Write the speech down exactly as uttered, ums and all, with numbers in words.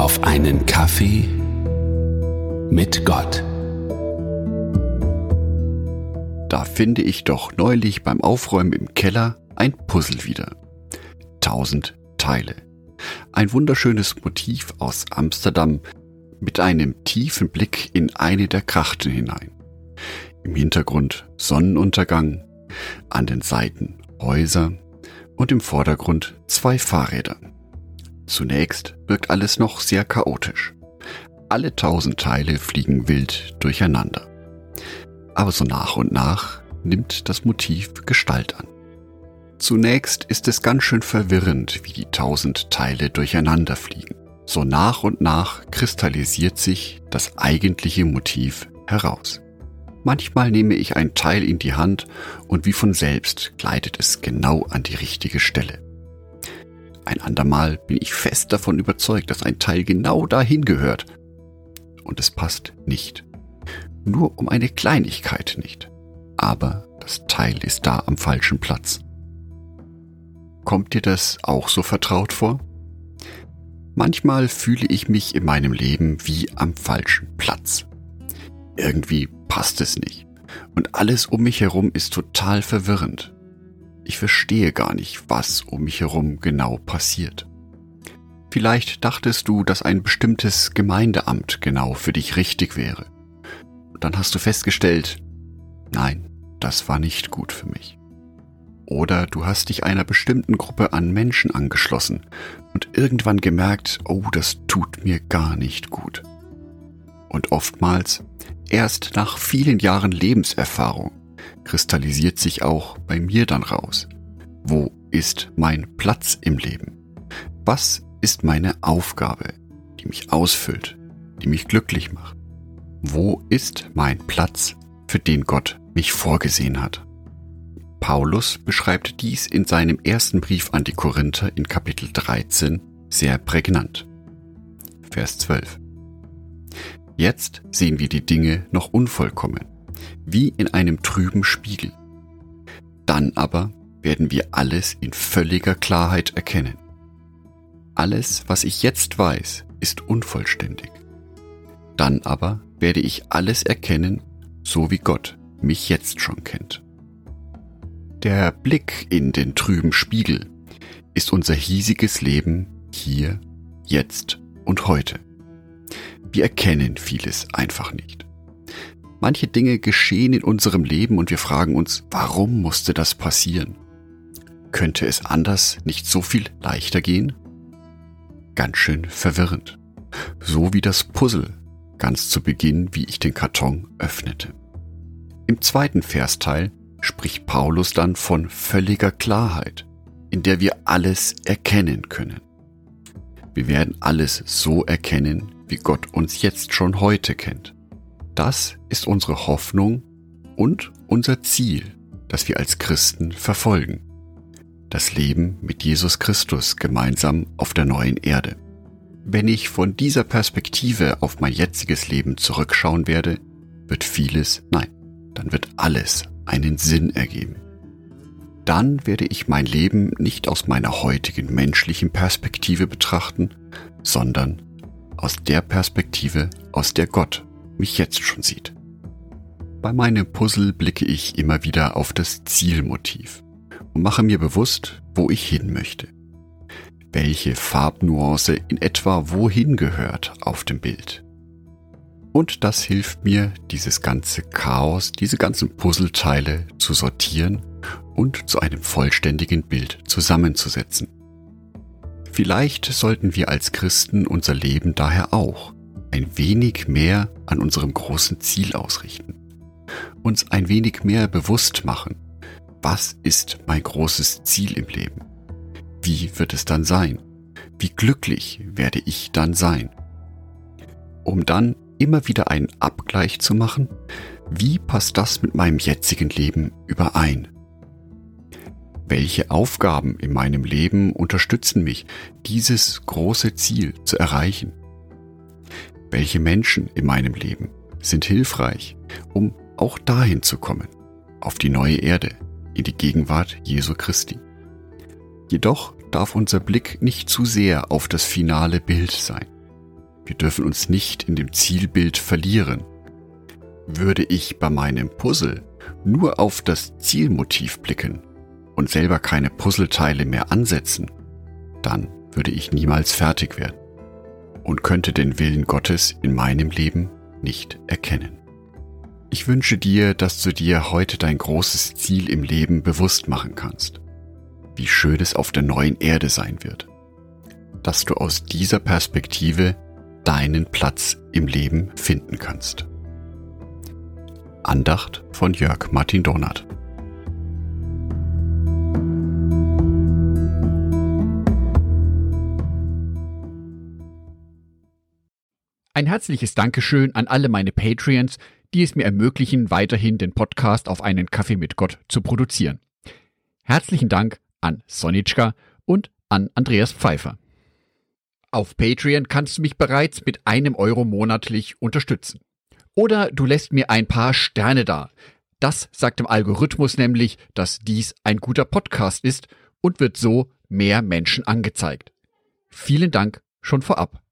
Auf einen Kaffee mit Gott. Da finde ich doch neulich beim Aufräumen im Keller ein Puzzle wieder. Tausend Teile. Ein wunderschönes Motiv aus Amsterdam mit einem tiefen Blick in eine der Krachten hinein. Im Hintergrund Sonnenuntergang, an den Seiten Häuser und im Vordergrund zwei Fahrräder. Zunächst wirkt alles noch sehr chaotisch. Alle tausend Teile fliegen wild durcheinander. Aber so nach und nach nimmt das Motiv Gestalt an. Zunächst ist es ganz schön verwirrend, wie die tausend Teile durcheinander fliegen. So nach und nach kristallisiert sich das eigentliche Motiv heraus. Manchmal nehme ich ein Teil in die Hand und wie von selbst gleitet es genau an die richtige Stelle. Ein andermal bin ich fest davon überzeugt, dass ein Teil genau dahin gehört. Und es passt nicht. Nur um eine Kleinigkeit nicht. Aber das Teil ist da am falschen Platz. Kommt dir das auch so vertraut vor? Manchmal fühle ich mich in meinem Leben wie am falschen Platz. Irgendwie passt es nicht. Und alles um mich herum ist total verwirrend. Ich verstehe gar nicht, was um mich herum genau passiert. Vielleicht dachtest du, dass ein bestimmtes Gemeindeamt genau für dich richtig wäre. Und dann hast du festgestellt, nein, das war nicht gut für mich. Oder du hast dich einer bestimmten Gruppe an Menschen angeschlossen und irgendwann gemerkt, oh, das tut mir gar nicht gut. Und oftmals, erst nach vielen Jahren Lebenserfahrung, kristallisiert sich auch bei mir dann raus. Wo ist mein Platz im Leben? Was ist meine Aufgabe, die mich ausfüllt, die mich glücklich macht? Wo ist mein Platz, für den Gott mich vorgesehen hat? Paulus beschreibt dies in seinem ersten Brief an die Korinther in Kapitel dreizehn sehr prägnant. Vers zwölf. Jetzt sehen wir die Dinge noch unvollkommen, wie in einem trüben Spiegel. Dann aber werden wir alles in völliger Klarheit erkennen. Alles, was ich jetzt weiß, ist unvollständig. Dann aber werde ich alles erkennen, so wie Gott mich jetzt schon kennt. Der Blick in den trüben Spiegel ist unser hiesiges Leben hier, jetzt und heute. Wir erkennen vieles einfach nicht. Manche Dinge geschehen in unserem Leben und wir fragen uns, warum musste das passieren? Könnte es anders nicht so viel leichter gehen? Ganz schön verwirrend. So wie das Puzzle, ganz zu Beginn, wie ich den Karton öffnete. Im zweiten Versteil spricht Paulus dann von völliger Klarheit, in der wir alles erkennen können. Wir werden alles so erkennen, wie Gott uns jetzt schon heute kennt. Das ist unsere Hoffnung und unser Ziel, das wir als Christen verfolgen. Das Leben mit Jesus Christus gemeinsam auf der neuen Erde. Wenn ich von dieser Perspektive auf mein jetziges Leben zurückschauen werde, wird vieles, nein, dann wird alles einen Sinn ergeben. Dann werde ich mein Leben nicht aus meiner heutigen menschlichen Perspektive betrachten, sondern aus der Perspektive, aus der Gott mich jetzt schon sieht. Bei meinem Puzzle blicke ich immer wieder auf das Zielmotiv und mache mir bewusst, wo ich hin möchte. Welche Farbnuance in etwa wohin gehört auf dem Bild. Und das hilft mir, dieses ganze Chaos, diese ganzen Puzzleteile zu sortieren und zu einem vollständigen Bild zusammenzusetzen. Vielleicht sollten wir als Christen unser Leben daher auch ein wenig mehr an unserem großen Ziel ausrichten. Uns ein wenig mehr bewusst machen, was ist mein großes Ziel im Leben? Wie wird es dann sein? Wie glücklich werde ich dann sein? Um dann immer wieder einen Abgleich zu machen, wie passt das mit meinem jetzigen Leben überein? Welche Aufgaben in meinem Leben unterstützen mich, dieses große Ziel zu erreichen? Welche Menschen in meinem Leben sind hilfreich, um auch dahin zu kommen, auf die neue Erde, in die Gegenwart Jesu Christi? Jedoch darf unser Blick nicht zu sehr auf das finale Bild sein. Wir dürfen uns nicht in dem Zielbild verlieren. Würde ich bei meinem Puzzle nur auf das Zielmotiv blicken und selber keine Puzzleteile mehr ansetzen, dann würde ich niemals fertig werden und könnte den Willen Gottes in meinem Leben nicht erkennen. Ich wünsche dir, dass du dir heute dein großes Ziel im Leben bewusst machen kannst. Wie schön es auf der neuen Erde sein wird. Dass du aus dieser Perspektive deinen Platz im Leben finden kannst. Andacht von Jörg Martin Donath. Ein herzliches Dankeschön an alle meine Patreons, die es mir ermöglichen, weiterhin den Podcast auf einen Kaffee mit Gott zu produzieren. Herzlichen Dank an Sonitschka und an Andreas Pfeiffer. Auf Patreon kannst du mich bereits mit einem Euro monatlich unterstützen. Oder du lässt mir ein paar Sterne da. Das sagt dem Algorithmus nämlich, dass dies ein guter Podcast ist und wird so mehr Menschen angezeigt. Vielen Dank schon vorab.